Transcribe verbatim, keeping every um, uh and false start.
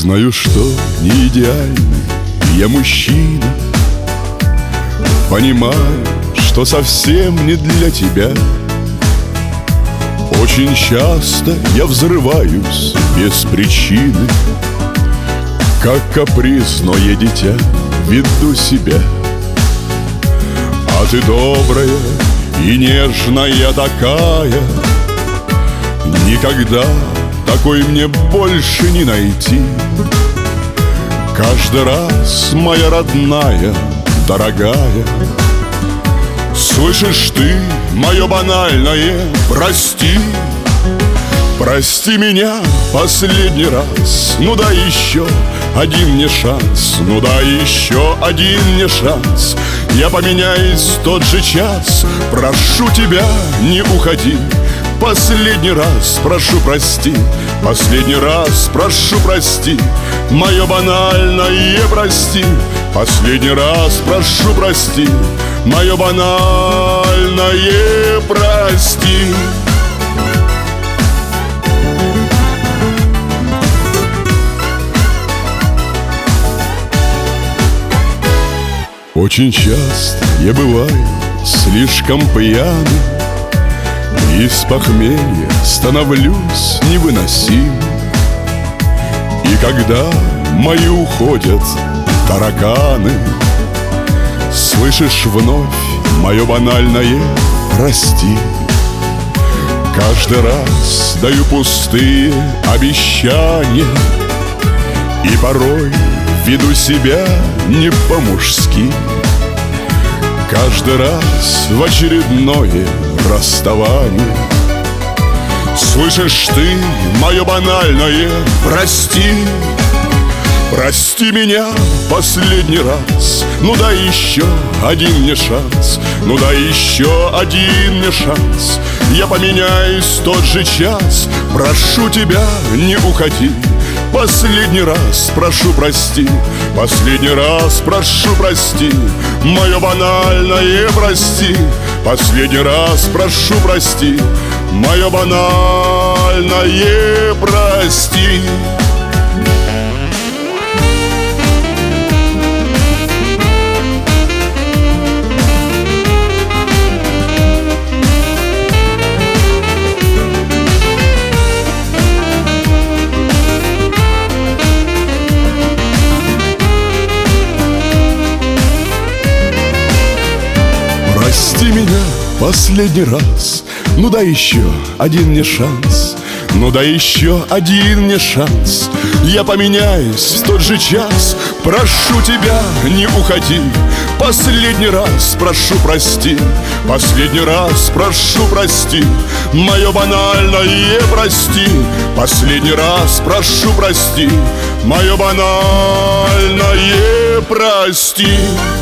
Знаю, что не идеальный я мужчина, понимаю, что совсем не для тебя. Очень часто я взрываюсь без причины, как капризное дитя веду себя. А ты добрая и нежная такая, никогда такой мне больше не найти. Каждый раз, моя родная, дорогая, слышишь ты мое банальное «прости». Прости меня последний раз, ну дай еще один мне шанс, ну дай еще один мне шанс. Я поменяюсь в тот же час, прошу тебя, не уходи. Последний раз прошу прости, последний раз прошу прости, мое банальное прости. Последний раз прошу прости, мое банальное прости. Очень часто я бываю слишком пьяным, и с похмелья становлюсь невыносим. И когда мои уходят тараканы, слышишь вновь мое банальное «прости». Каждый раз даю пустые обещания, и порой веду себя не по-мужски. Каждый раз в очередное расставание слышишь ты мое банальное «прости». Прости меня последний раз, ну дай еще один мне шанс, ну дай еще один мне шанс. Я поменяюсь в тот же час, прошу тебя, не уходи. Последний раз прошу прости, последний раз прошу прости, мое банальное прости. Последний раз прошу прости, мое банальное прости. Прости меня последний раз, ну дай еще один мне шанс, ну дай еще один мне шанс. Я поменяюсь в тот же час, прошу тебя, не уходи. Последний раз прошу прости, последний раз прошу прости, мое банальное прости. Последний раз прошу прости, мое банальное прости.